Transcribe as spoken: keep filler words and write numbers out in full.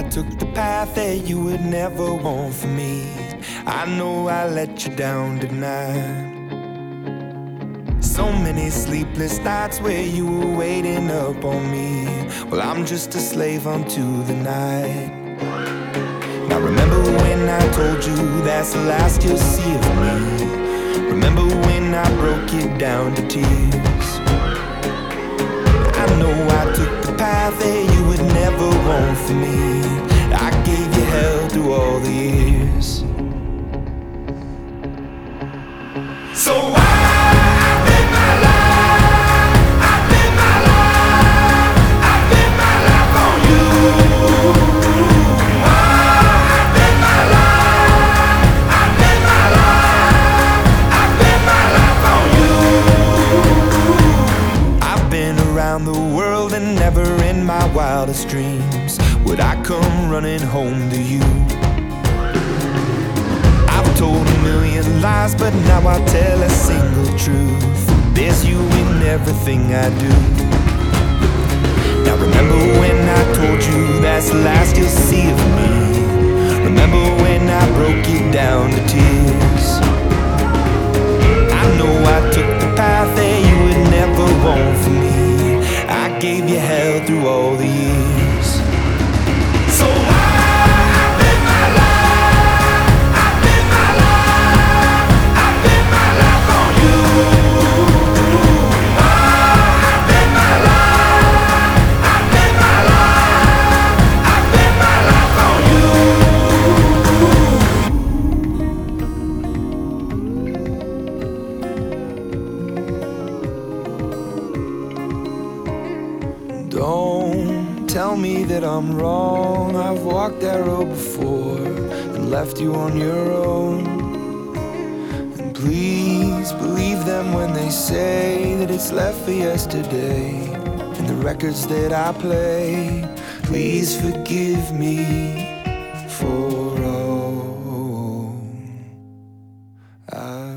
I took the path that you would never want for me. I know I let you down tonight. So many sleepless nights where you were waiting up on me. Well, I'm just a slave unto the night. Now remember when I told you that's the last you'll see of me. Remember when I broke you down to tears. I know I took the path that you would never want for me. I gave you hell through all the years. So I the world, and never in my wildest dreams would I come running home to you. I've told a million lies, but now I tell a single truth. There's you in everything I do. Now remember when I told you that's the last you'll see of me. Remember when I broke you down to tears. I know I took the path that you would never want for me. I gave you hell through all the years. So I bet my life, I bet my life, I bet my life on you. I bet my life, I bet my life, I bet my life on you. Don't tell me that I'm wrong. I've walked that road before and left you on your own. And please believe them when they say that it's left for yesterday. And the records that I play, please forgive me for all I